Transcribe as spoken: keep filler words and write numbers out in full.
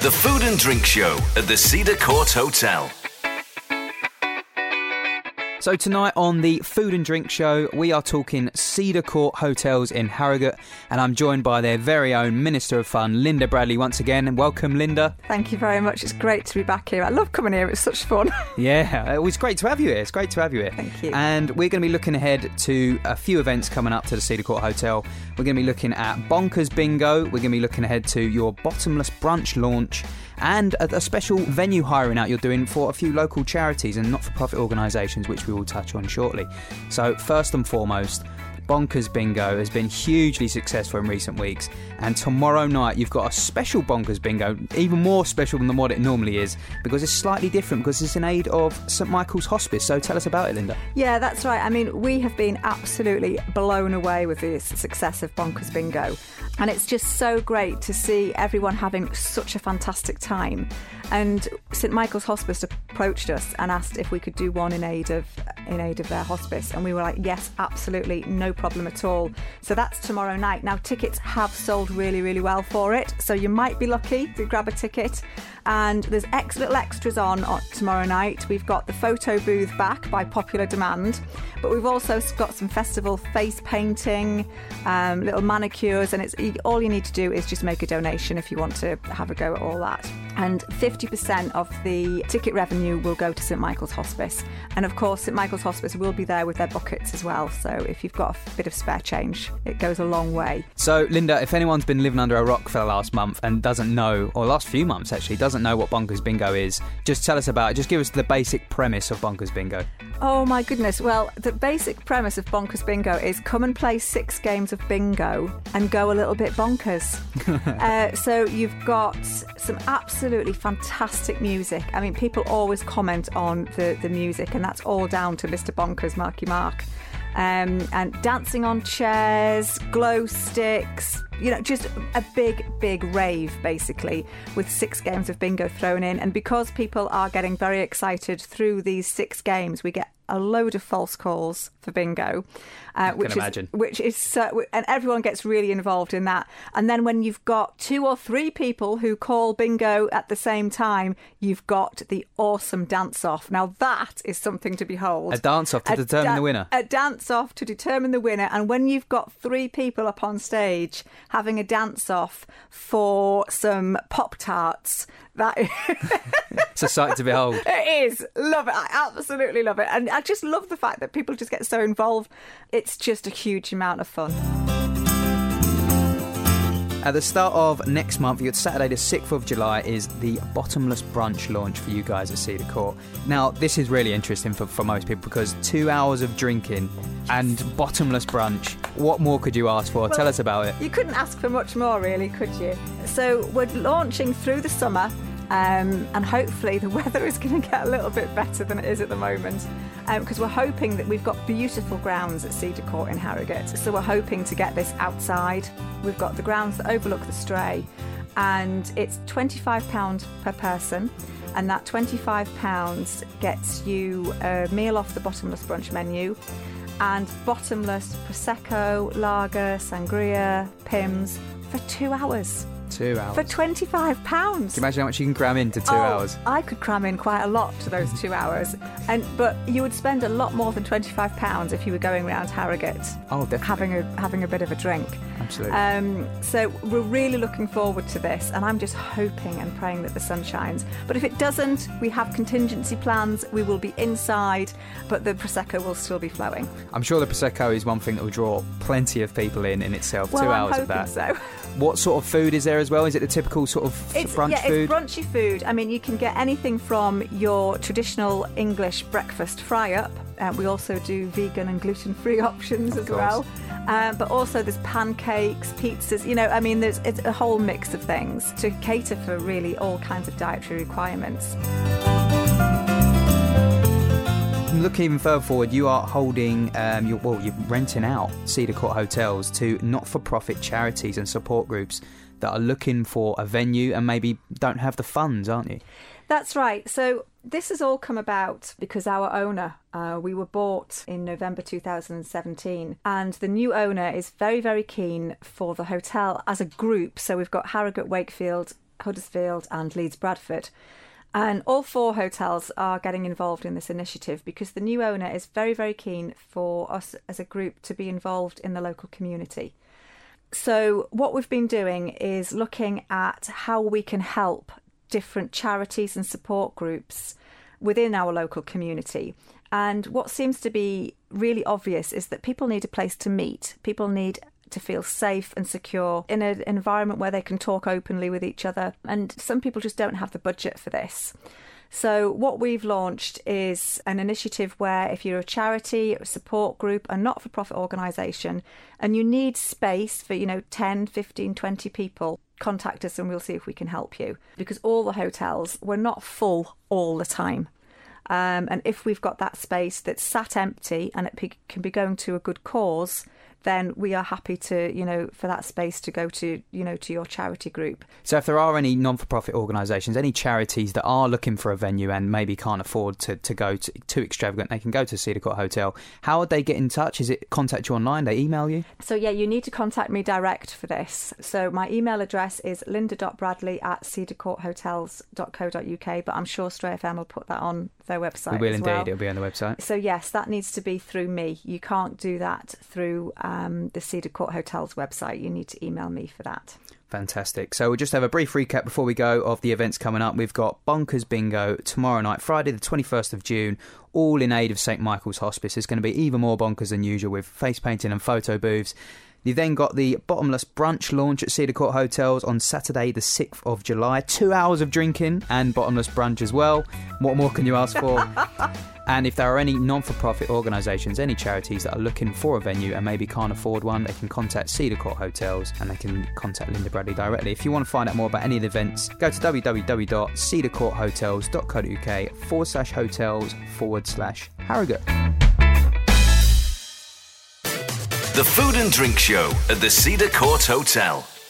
The Food and Drink Show at the Cedar Court Hotel. So tonight on the Food and Drink Show, we are talking Cedar Court Hotels in Harrogate, and I'm joined by their very own Minister of Fun, Linda Bradley, once again. And welcome, Linda. Thank you very much. It's great to be back here. I love coming here. It's such fun. Yeah, it was great to have you here. It's great to have you here. Thank you. And we're going to be looking ahead to a few events coming up to the Cedar Court Hotel. We're going to be looking at Bonkers Bingo. We're going to be looking ahead to your Bottomless Brunch launch, and a, a special venue hiring out you're doing for a few local charities and not-for-profit organisations, which we will touch on shortly. So first and foremost, Bonkers Bingo has been hugely successful in recent weeks, and tomorrow night you've got a special Bonkers Bingo, even more special than what it normally is, because it's slightly different, because it's in aid of St Michael's Hospice. So tell us about it, Linda. Yeah, that's right. I mean, we have been absolutely blown away with the success of Bonkers Bingo, and it's just so great to see everyone having such a fantastic time. And St Michael's Hospice approached us and asked if we could do one in aid of in aid of their hospice, and we were like, yes, absolutely, no problem at all. So that's tomorrow night. Now, tickets have sold really, really well for it, so you might be lucky to grab a ticket. And there's ex- little extras on, on tomorrow night. We've got the photo booth back by popular demand, but we've also got some festival face painting, um, little manicures, and it's all you need to do is just make a donation if you want to have a go at all that. And fifty percent of the ticket revenue will go to St Michael's Hospice. And of course, St Michael's Hospice will be there with their buckets as well. So if you've got a bit of spare change, it goes a long way. So, Linda, if anyone's been living under a rock for the last month and doesn't know, or last few months actually, doesn't know what Bonkers Bingo is, just tell us about it. Just give us the basic premise of Bonkers Bingo. Oh my goodness. Well, the basic premise of Bonkers Bingo is come and play six games of bingo and go a little bit bonkers. uh, so you've got some absolutely fantastic music. I mean, people always comment on the, the music, and that's all down to Mister Bonkers, Marky Mark. Um, and dancing on chairs, glow sticks, you know, just a big, big rave, basically, with six games of bingo thrown in. And because people are getting very excited through these six games, we get a load of false calls for bingo, uh, which is imagine. which is so, and everyone gets really involved in that. And then when you've got two or three people who call bingo at the same time, you've got the awesome dance off. Now that is something to behold. A dance off to A determine da- the winner. A dance off to determine the winner. And when you've got three people up on stage having a dance off for some Pop Tarts, that is It's a sight to behold. It is. Love it. I absolutely love it. And I just love the fact that people just get so involved. It's just a huge amount of fun. At the start of next month, you got Saturday the sixth of July, is the Bottomless Brunch launch for you guys at Cedar Court. Now, this is really interesting for, for most people, because two hours of drinking and bottomless brunch, what more could you ask for? Well, Tell us about it. You couldn't ask for much more, really, could you? So we're launching through the summer. Um, and hopefully the weather is going to get a little bit better than it is at the moment, because um, we're hoping that we've got beautiful grounds at Cedar Court in Harrogate, so we're hoping to get this outside. We've got the grounds that overlook the Stray, and it's twenty-five pounds per person, and that twenty-five pounds gets you a meal off the bottomless brunch menu and bottomless Prosecco, lager, sangria, Pimm's for two hours. Two hours. For twenty-five pounds. Can you imagine how much you can cram into two oh, hours? I could cram in quite a lot to those two hours. and But you would spend a lot more than twenty-five pounds if you were going around Harrogate. Oh, definitely. Having a, having a bit of a drink. Absolutely. Um, so we're really looking forward to this, and I'm just hoping and praying that the sun shines. But if it doesn't, we have contingency plans. We will be inside, but the Prosecco will still be flowing. I'm sure the Prosecco is one thing that will draw plenty of people in in itself. Well, two I'm hours hoping of that. So. What sort of food is there as well? Is it the typical sort of It's, brunch yeah, food? it's brunchy food. I mean, you can get anything from your traditional English breakfast fry-up. Uh, we also do vegan and gluten-free options Of as course. well. Uh, but also there's pancakes, pizzas, you know, I mean, there's it's a whole mix of things to cater for really all kinds of dietary requirements. Looking even further forward, you are holding, um, your, well, you're renting out Cedar Court hotels to not-for-profit charities and support groups that are looking for a venue and maybe don't have the funds, aren't you? That's right. So this has all come about because our owner, uh, we were bought in November two thousand seventeen, and the new owner is very, very keen for the hotel as a group. So we've got Harrogate, Wakefield, Huddersfield and Leeds Bradford. And all four hotels are getting involved in this initiative because the new owner is very, very keen for us as a group to be involved in the local community. So what we've been doing is looking at how we can help different charities and support groups within our local community. And what seems to be really obvious is that people need a place to meet. People need to feel safe and secure in an environment where they can talk openly with each other. And some people just don't have the budget for this. So what we've launched is an initiative where if you're a charity, a support group, a not-for-profit organisation, and you need space for, you know, ten, fifteen, twenty people, contact us and we'll see if we can help you. Because all the hotels, we're not full all the time. Um, and if we've got that space that's sat empty and it p- can be going to a good cause, then we are happy to, you know, for that space to go to, you know, to your charity group. So if there are any non-for-profit organisations, any charities that are looking for a venue and maybe can't afford to, to go to, too extravagant, they can go to Cedar Court Hotel. How would they get in touch? Is it contact you online? They email you? So yeah, you need to contact me direct for this. So my email address is linda dot bradley at cedar court hotels dot co dot uk, but I'm sure Stray F M will put that on their website. We will as indeed, well. It'll be on the website. So yes, that needs to be through me. You can't do that through um, the Cedar Court Hotels website. You need to email me for that. Fantastic. So we'll just have a brief recap before we go of the events coming up. We've got Bonkers Bingo tomorrow night, Friday the twenty-first of June, all in aid of St Michael's Hospice. It's going to be even more bonkers than usual with face painting and photo booths. You've then got the Bottomless Brunch launch at Cedar Court Hotels on Saturday the sixth of July. Two hours of drinking and bottomless brunch as well. What more can you ask for? And if there are any non-for-profit organisations, any charities that are looking for a venue and maybe can't afford one, they can contact Cedar Court Hotels and they can contact Linda Bradley directly. If you want to find out more about any of the events, go to w w w dot cedar court hotels dot co dot uk forward slash hotels forward slash Harrogate. The Food and Drink Show at the Cedar Court Hotel.